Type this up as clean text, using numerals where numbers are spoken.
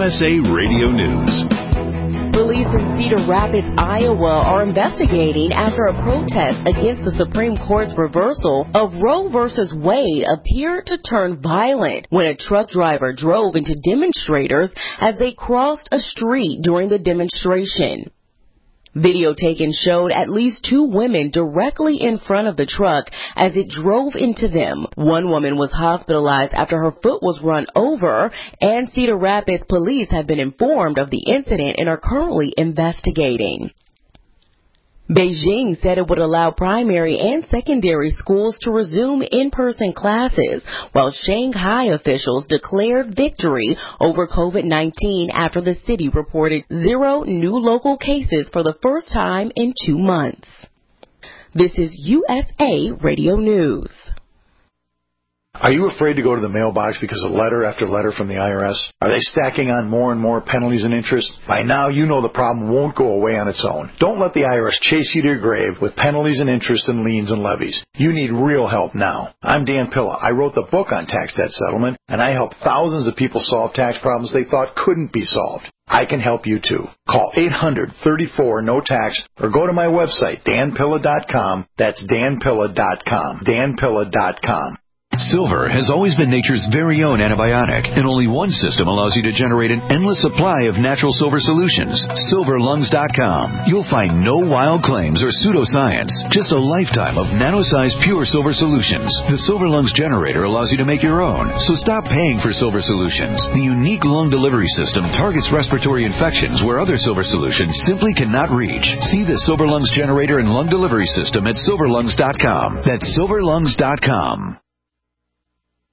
USA Radio News. Police in Cedar Rapids, Iowa are investigating after a protest against the Supreme Court's reversal of Roe v. Wade appeared to turn violent when a truck driver drove into demonstrators as they crossed a street during the demonstration. Video taken showed at least 2 women directly in front of the truck as it drove into them. One woman was hospitalized after her foot was run over, and Cedar Rapids police have been informed of the incident and are currently investigating. Beijing said it would allow primary and secondary schools to resume in-person classes, while Shanghai officials declared victory over COVID-19 after the city reported 0 new local cases for the first time in 2 months. This is USA Radio News. Are you afraid to go to the mailbox because of letter after letter from the IRS? Are they stacking on more and more penalties and interest? By now, you know the problem won't go away on its own. Don't let the IRS chase you to your grave with penalties and interest and liens and levies. You need real help now. I'm Dan Pilla. I wrote the book on tax debt settlement, and I help thousands of people solve tax problems they thought couldn't be solved. I can help you too. Call 800-34-NO-TAX or go to my website, danpilla.com. That's danpilla.com. danpilla.com. Silver has always been nature's very own antibiotic, and only one system allows you to generate an endless supply of natural silver solutions. SilverLungs.com. You'll find no wild claims or pseudoscience, just a lifetime of nano-sized pure silver solutions. The Silver Lungs generator allows you to make your own, so stop paying for silver solutions. The unique lung delivery system targets respiratory infections where other silver solutions simply cannot reach. See the Silver Lungs generator and lung delivery system at SilverLungs.com. That's SilverLungs.com.